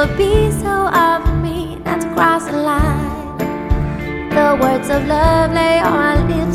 would be so hard for me not to cross the line. The words of love lay on my lips